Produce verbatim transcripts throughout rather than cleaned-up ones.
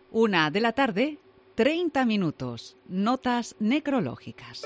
Una de la tarde, treinta minutos. Notas necrológicas.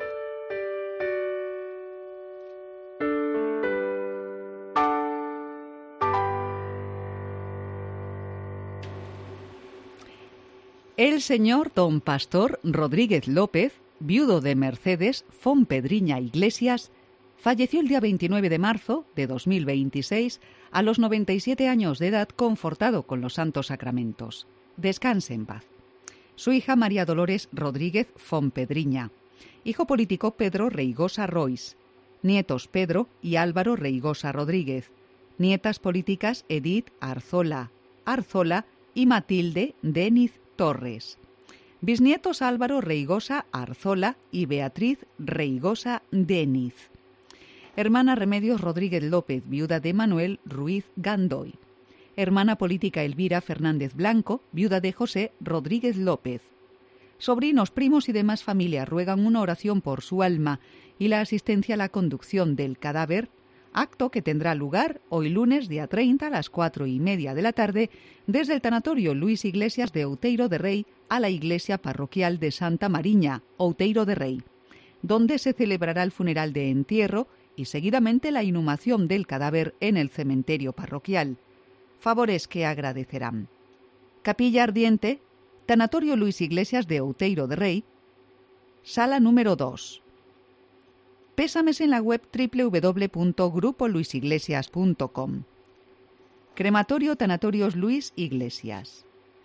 El señor don Pastor Rodríguez López, viudo de Mercedes Fontpedriña Iglesias, falleció el día veintinueve de marzo de dos mil veintiséis a los noventa y siete años de edad, confortado con los santos sacramentos. Descanse en paz. Su hija María Dolores Rodríguez Fontpedriña, hijo político Pedro Reigosa Rois, nietos Pedro y Álvaro Reigosa Rodríguez, nietas políticas Edith Arzola Arzola y Matilde Déniz Torres, bisnietos Álvaro Reigosa Arzola y Beatriz Reigosa Déniz, hermana Remedios Rodríguez López, viuda de Manuel Ruiz Gandoy, hermana política Elvira Fernández Blanco, viuda de José Rodríguez López. Sobrinos, primos y demás familia ruegan una oración por su alma y la asistencia a la conducción del cadáver, acto que tendrá lugar hoy lunes día treinta a las cuatro y media de la tarde desde el tanatorio Luis Iglesias de Outeiro de Rei a la iglesia parroquial de Santa Mariña, Outeiro de Rei, donde se celebrará el funeral de entierro y seguidamente la inhumación del cadáver en el cementerio parroquial. Favores que agradecerán. Capilla Ardiente, tanatorio Luis Iglesias de Outeiro de Rei, sala número dos. Pésames en la web doble u doble u doble u punto grupo luis iglesias punto com. Crematorio Tanatorios Luis Iglesias.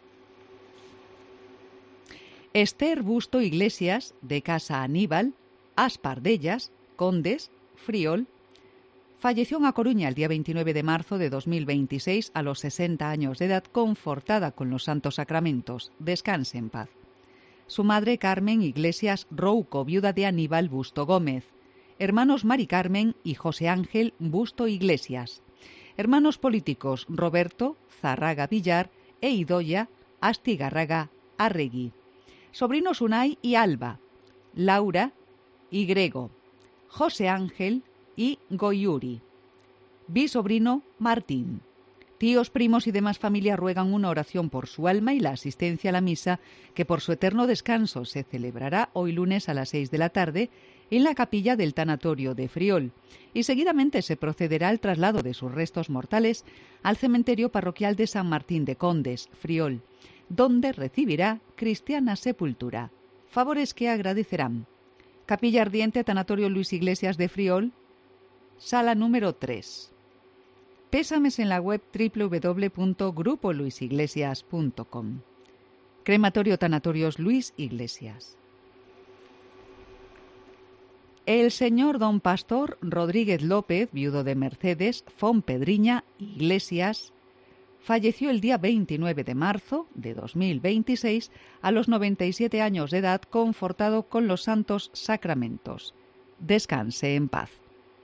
Esther Busto Iglesias, de Casa Aníbal, Aspardellas, Condes, Friol, falleció en A Coruña el día veintinueve de marzo de dos mil veintiséis a los sesenta años de edad, confortada con los santos sacramentos. Descanse en paz. Su madre Carmen Iglesias Rouco, viuda de Aníbal Busto Gómez. Hermanos Mari Carmen y José Ángel Busto Iglesias. Hermanos políticos Roberto Zarraga Villar e Idoia Astigarraga Arregui. Sobrinos Unai y Alba, Laura y Grego, José Ángel y Goyuri. Bisobrino Martín. Tíos, primos y demás familia ruegan una oración por su alma y la asistencia a la misa que por su eterno descanso se celebrará hoy lunes a las seis de la tarde en la capilla del tanatorio de Friol, y seguidamente se procederá al traslado de sus restos mortales al cementerio parroquial de San Martín de Condes, Friol, donde recibirá cristiana sepultura. Favores que agradecerán. Capilla Ardiente, tanatorio Luis Iglesias de Friol, sala número tres. Pésames en la web doble u doble u doble u punto grupo luis iglesias punto com. Crematorio Tanatorios Luis Iglesias. El señor don Pastor Rodríguez López, viudo de Mercedes Fontpedriña Iglesias, falleció el día veintinueve de marzo de dos mil veintiséis a los noventa y siete años de edad, confortado con los santos sacramentos. Descanse en paz.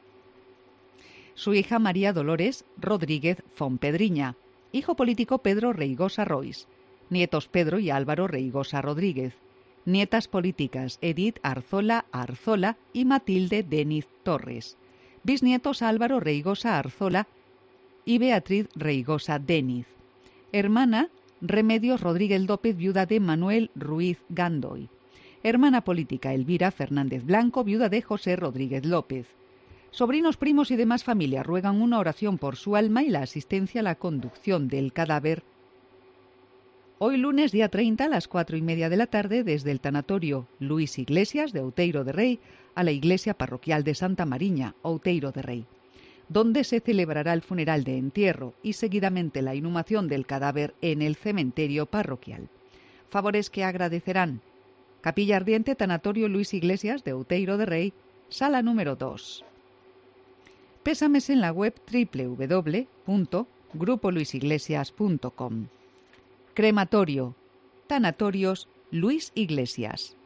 Su hija María Dolores Rodríguez Fontpedriña, hijo político Pedro Reigosa Rois, nietos Pedro y Álvaro Reigosa Rodríguez, nietas políticas Edith Arzola Arzola y Matilde Déniz Torres, bisnietos Álvaro Reigosa Arzola y Beatriz Reigosa Déniz, hermana Remedios Rodríguez López, viuda de Manuel Ruiz Gandoy, hermana política Elvira Fernández Blanco, viuda de José Rodríguez López. Sobrinos, primos y demás familia ruegan una oración por su alma y la asistencia a la conducción del cadáver hoy lunes día treinta a las cuatro y media de la tarde desde el tanatorio Luis Iglesias de Outeiro de Rei a la iglesia parroquial de Santa Mariña, Outeiro de Rei, donde se celebrará el funeral de entierro y seguidamente la inhumación del cadáver en el cementerio parroquial. Favores que agradecerán. Capilla Ardiente, tanatorio Luis Iglesias de Outeiro de Rei, sala número dos. Pésames en la web doble u doble u doble u punto grupo luis iglesias punto com. Crematorio Tanatorios Luis Iglesias.